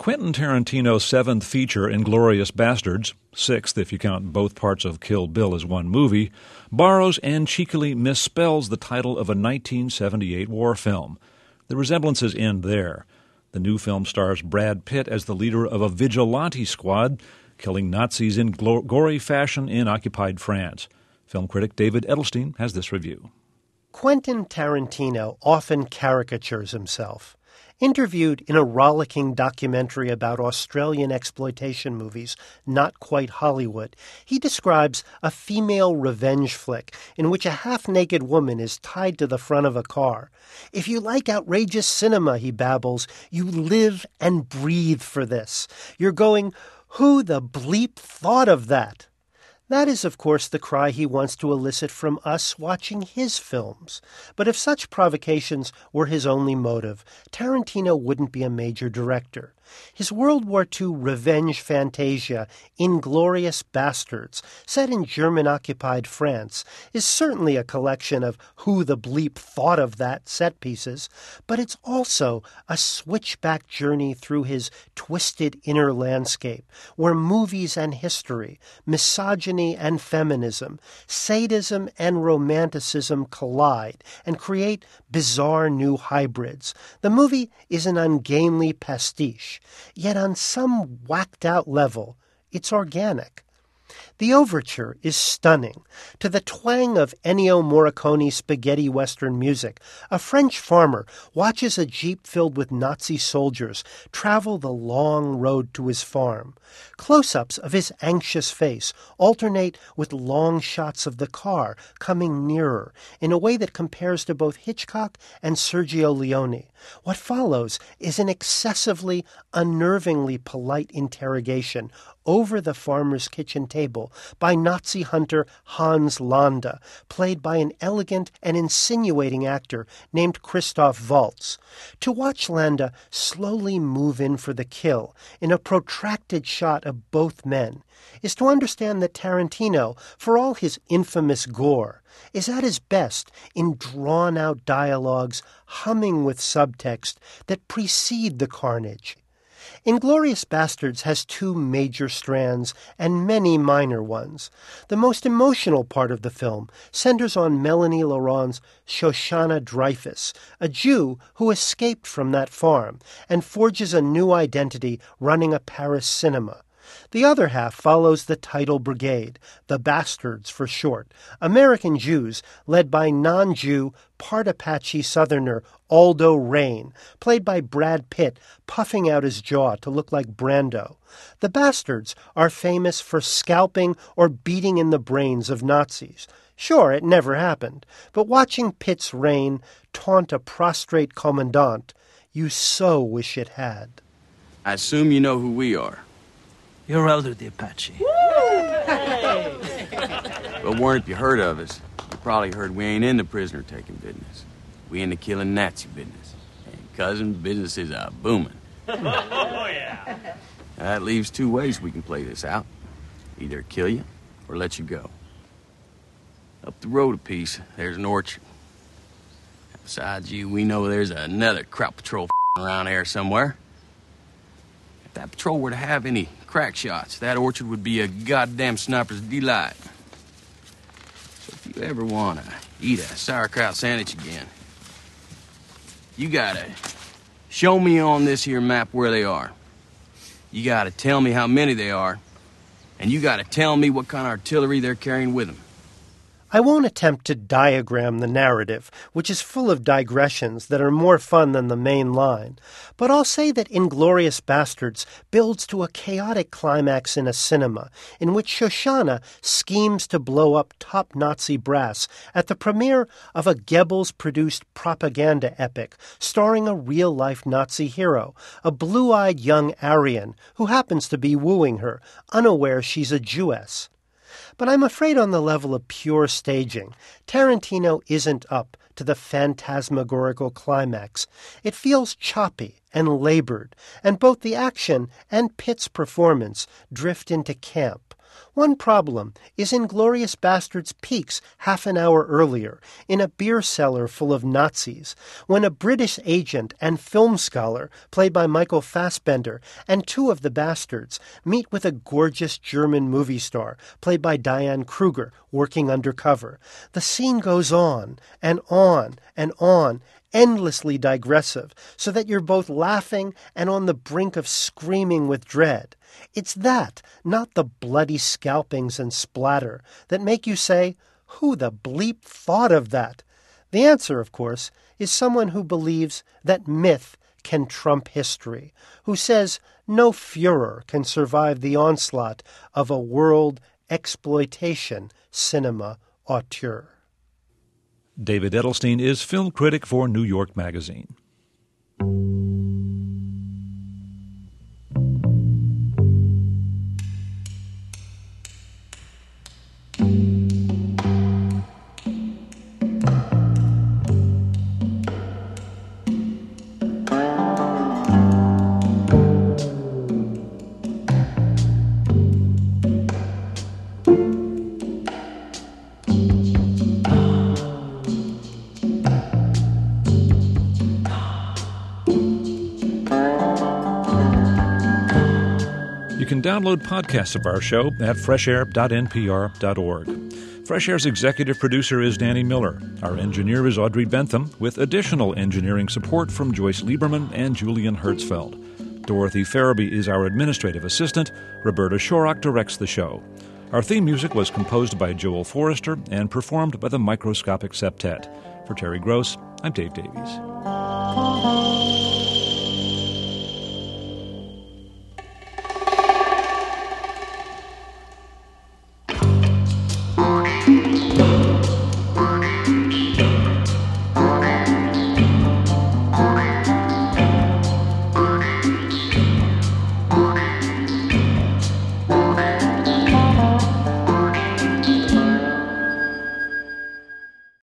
Quentin Tarantino's seventh feature, Inglourious Basterds, sixth if you count both parts of Kill Bill as one movie, borrows and cheekily misspells the title of a 1978 war film. The resemblances end there. The new film stars Brad Pitt as the leader of a vigilante squad, killing Nazis in gory fashion in occupied France. Film critic David Edelstein has this review. Quentin Tarantino often caricatures himself. Interviewed in a rollicking documentary about Australian exploitation movies, Not Quite Hollywood, he describes a female revenge flick in which a half-naked woman is tied to the front of a car. If you like outrageous cinema, he babbles, you live and breathe for this. You're going, who the bleep thought of that? That is, of course, the cry he wants to elicit from us watching his films. But if such provocations were his only motive, Tarantino wouldn't be a major director. His World War II revenge fantasia, Inglourious Basterds, set in German-occupied France, is certainly a collection of who the bleep thought of that set pieces, but it's also a switchback journey through his twisted inner landscape, where movies and history, misogyny and feminism, sadism and romanticism collide and create bizarre new hybrids. The movie is an ungainly pastiche. Yet on some whacked-out level, it's organic. The overture is stunning. To the twang of Ennio Morricone's spaghetti western music, a French farmer watches a jeep filled with Nazi soldiers travel the long road to his farm. Close-ups of his anxious face alternate with long shots of the car coming nearer in a way that compares to both Hitchcock and Sergio Leone. What follows is an excessively, unnervingly polite interrogation over the farmer's kitchen table by Nazi hunter Hans Landa, played by an elegant and insinuating actor named Christoph Waltz. To watch Landa slowly move in for the kill in a protracted shot of both men is to understand that Tarantino, for all his infamous gore, is at his best in drawn-out dialogues humming with subtext that precede the carnage. Inglourious Basterds has two major strands and many minor ones. The most emotional part of the film centers on Melanie Laurent's Shoshana Dreyfus, a Jew who escaped from that farm and forges a new identity running a Paris cinema. The other half follows the title brigade, the Bastards for short, American Jews led by non-Jew, part Apache Southerner Aldo Raine, played by Brad Pitt, puffing out his jaw to look like Brando. The Bastards are famous for scalping or beating in the brains of Nazis. Sure, it never happened, but watching Pitt's Raine taunt a prostrate commandant, you so wish it had. I assume you know who we are. You're Elder the Apache. But weren't if you heard of us, you probably heard we ain't in the prisoner-taking business. We in the killing Nazi business. And cousin, business is booming. Oh, yeah. That leaves two ways we can play this out. Either kill you or let you go. Up the road a piece, there's an orchard. Besides you, we know there's another crop patrol around there somewhere. If that patrol were to have any crack shots, that orchard would be a goddamn sniper's delight. So if you ever want to eat a sauerkraut sandwich again, you gotta show me on this here map where they are. You gotta tell me how many they are, and you gotta tell me what kind of artillery they're carrying with them. I won't attempt to diagram the narrative, which is full of digressions that are more fun than the main line, but I'll say that Inglourious Basterds builds to a chaotic climax in a cinema, in which Shoshana schemes to blow up top Nazi brass at the premiere of a Goebbels-produced propaganda epic starring a real-life Nazi hero, a blue-eyed young Aryan who happens to be wooing her, unaware she's a Jewess. But I'm afraid on the level of pure staging, Tarantino isn't up to the phantasmagorical climax. It feels choppy and labored, and both the action and Pitt's performance drift into camp. One problem is Inglourious Basterds peaks half an hour earlier, in a beer cellar full of Nazis, when a British agent and film scholar, played by Michael Fassbender, and two of the bastards meet with a gorgeous German movie star, played by Diane Kruger, working undercover. The scene goes on, and on, and on, endlessly digressive, so that you're both laughing and on the brink of screaming with dread. It's that, not the bloody scalpings and splatter, that make you say, who the bleep thought of that? The answer, of course, is someone who believes that myth can trump history, who says no Führer can survive the onslaught of a world exploitation cinema auteur. David Edelstein is film critic for New York Magazine. You can download podcasts of our show at freshair.npr.org. Fresh Air's executive producer is Danny Miller. Our engineer is Audrey Bentham, with additional engineering support from Joyce Lieberman and Julian Hertzfeld. Dorothy Farabee is our administrative assistant. Roberta Shorrock directs the show. Our theme music was composed by Joel Forrester and performed by the Microscopic Septet. For Terry Gross, I'm Dave Davies.